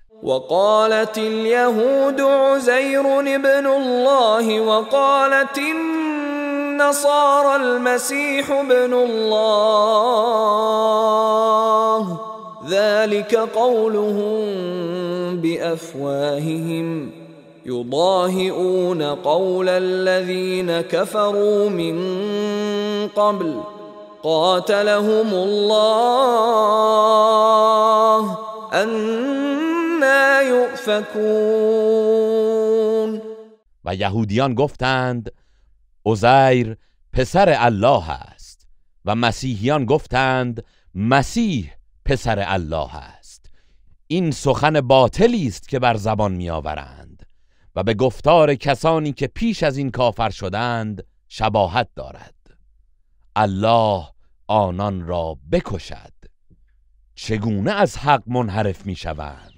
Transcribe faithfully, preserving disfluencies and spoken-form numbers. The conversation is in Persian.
وقالت اليهود عزير ابن الله وقالت النصارى المسيح ابن الله ذلك قولهم بأفواههم يضاهئون قول الذين كفروا من قبل قاتلهم الله أنا يؤفكون. و یهودیان گفتند عزیر پسر الله است و مسیحیان گفتند مسیح پسر الله است. این سخن باطلی است که بر زبان میآورند و به گفتار کسانی که پیش از این کافر شدند شباهت دارد. الله آنان را بکشد. چگونه از حق منحرف میشوند؟